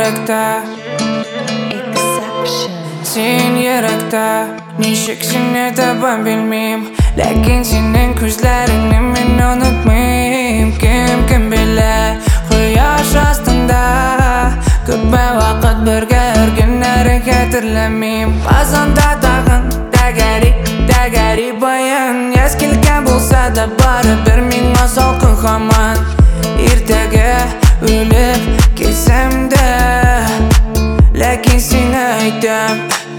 yurakda sen yurakda nechuk seni topib bilmayman, lekin sening ko'zlaringni men unutmayman. Kim bilar quyosh ostida ko'p vaqt birga yurganlarni xatirlamayman. Ba'zanda tag'in dagari bayon yaz kelgan bo'lsa-da baribir menga salqin hamon. Ertaga o'lib ketsam-da, lekin seni aytam.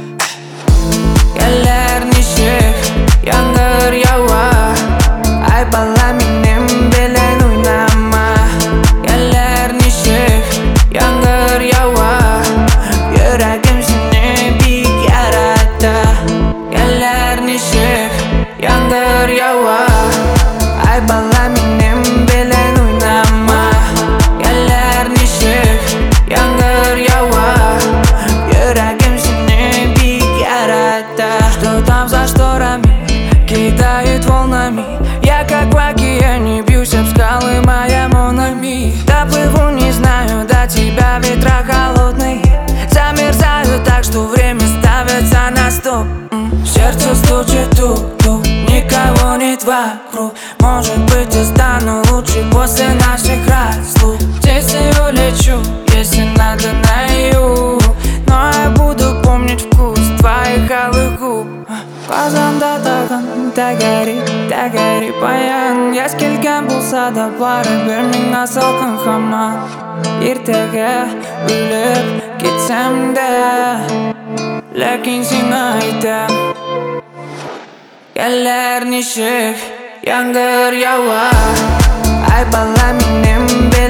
Kelar nechuk yomg'ir yog'ar, ay bala mening bilan o'ynama. Kelar nechuk yomg'ir yog'ar, yuragim seni bek yaratdi. Kelar nechuk yomg'ir yog'ar, ay bala mening bilan o'ynama. Kelar nechuk yomg'ir yog'ar, yuragim seni bek yaratdi. Что там за шторами кидают волнами? Я как в океане бьюсь об скалы, моя Монами. Доплыву, не знаю, до тебя ветра холодные замерзаю так, что время ставится на стоп. Сердце стучит тук-тук, никого нет вокруг. Может быть, я стану лучше после наших разлук. Здесь я улечу, если надо на юг, но я буду помнить вкус твоих алых губ. Qozonda tag'in dagari bayon yaz kelgan bo'lsa-da baribir menga salqin hamon. Ertaga o'lib ketsam-da, lekin seni aytam. Kelar nechuk yomg'ir yog'ar, ay bala mening